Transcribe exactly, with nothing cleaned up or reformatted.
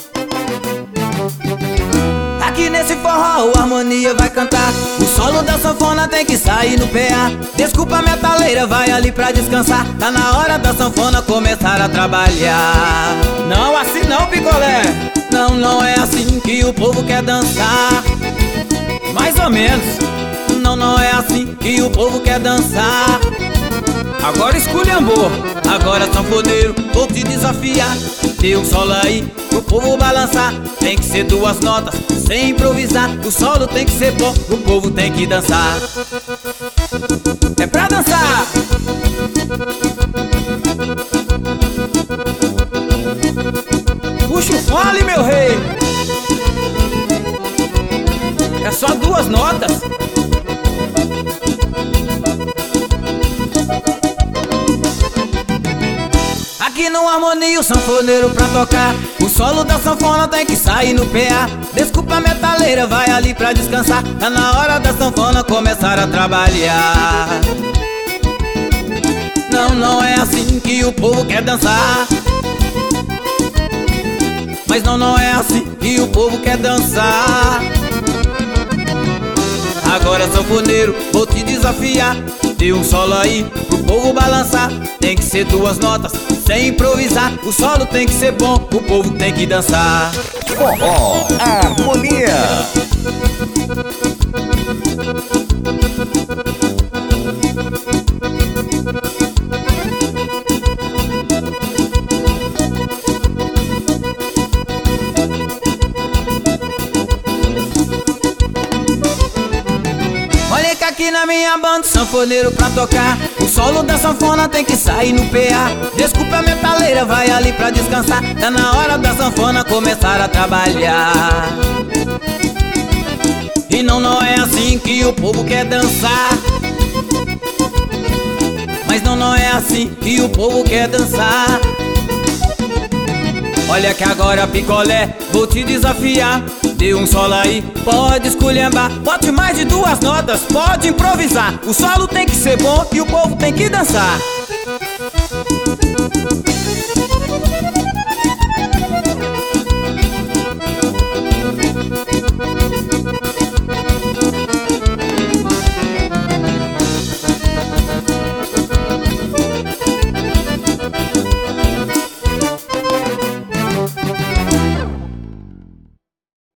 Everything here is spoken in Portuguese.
Aqui nesse forró o Harmonia vai cantar. O solo da sanfona tem que sair no P A. Desculpa a metaleira, vai ali pra descansar. Tá na hora da sanfona começar a trabalhar. Não, assim não, picolé. Não, não é assim que o povo quer dançar. Mais ou menos. Não, não é assim que o povo quer dançar. Agora esculhambou. Agora sanfoneiro, vou te desafiar. Dê um solo aí pro povo balançar. Tem que ser duas notas, sem improvisar. O solo tem que ser bom, o povo tem que dançar. É pra dançar. Puxa o fole, meu rei. É só duas notas. Aqui no Harmonia o sanfoneiro pra tocar. O solo da sanfona tem que sair no P A. Desculpa a metaleira, vai ali pra descansar. Tá na hora da sanfona começar a trabalhar. Não, não é assim que o povo quer dançar. Mas não, não é assim que o povo quer dançar. Agora sanfoneiro, vou te desafiar. Dê um solo aí pro povo balançar. Tem que ser duas notas, sem improvisar. O solo tem que ser bom, o povo tem que dançar. Forró Harmonia. Olha que aqui na minha banda, sanfoneiro pra tocar. O solo da sanfona tem que sair no P A. Desculpa a metaleira, vai ali pra descansar. Tá na hora da sanfona começar a trabalhar. E não, não é assim que o povo quer dançar. Mas não, não é assim que o povo quer dançar. Olha que agora picolé, vou te desafiar. Dê um solo aí, pode esculhambar. Bote mais de duas notas, pode improvisar. O solo tem que ser bom e o povo tem que dançar.